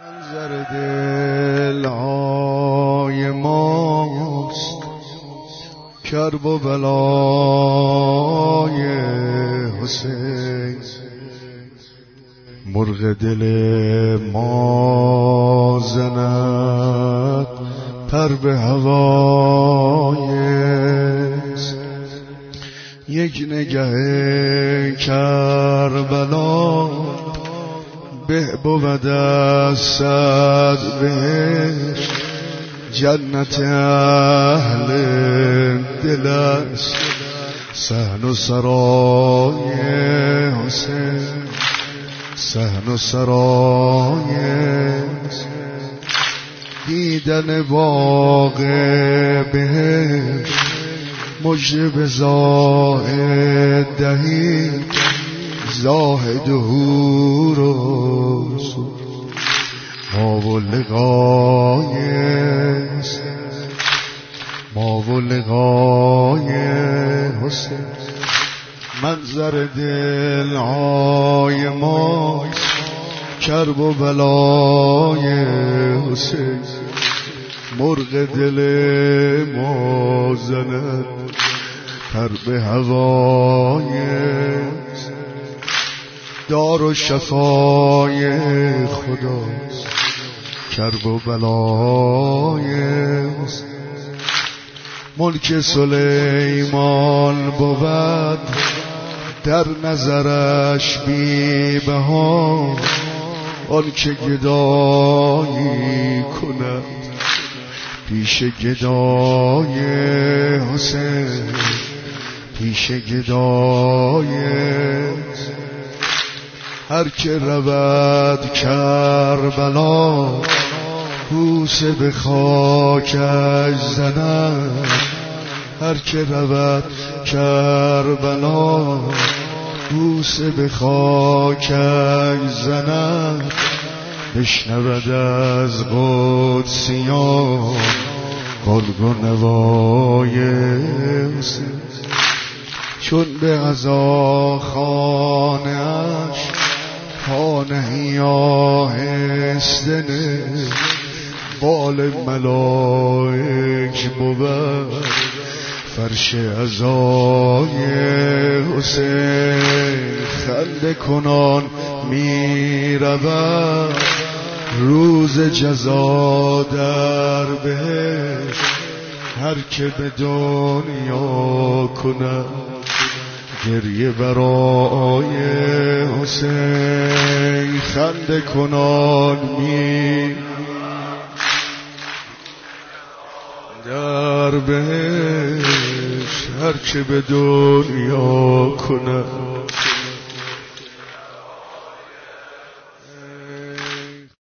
منظر دلهای ماست کرب و بلای حسین، مرغ دل ما زند پر به هوایست. یک نگه کربلا به بود از صد بهشت، جنت اهل دل است صحن و سرای حسین، صحن و سرای دیدن باغ بهشت، مژده به زاهد دهید، زاهد و حور و ما و لقای ما و لقای حسین. منظر دلهای ما کرب و بلای حسین، مرغ دل ما زند پر به هوای، دار و شفای خداست کرب و بلای حسین. ملک سلیمان بود در نظرش بی بها، آن که گدایی کند پیش گدای حسین، پیش گدای. هر که رود کربلا بوسه به خاکش زند، هر که رود کربلا بوسه به خاکش زند، بشنود از قدسیان قلب و نوای حسین. چون به عزا خانه‌اش خانه‌ای آهسته نه، بال ملائک بود فرش عزای حسین. خنده کنان می رود روز جزا در بهشت، هر که به دنیا کند گریه برای حسین. خنده کنان می در بهشت، هر که به دنیا کند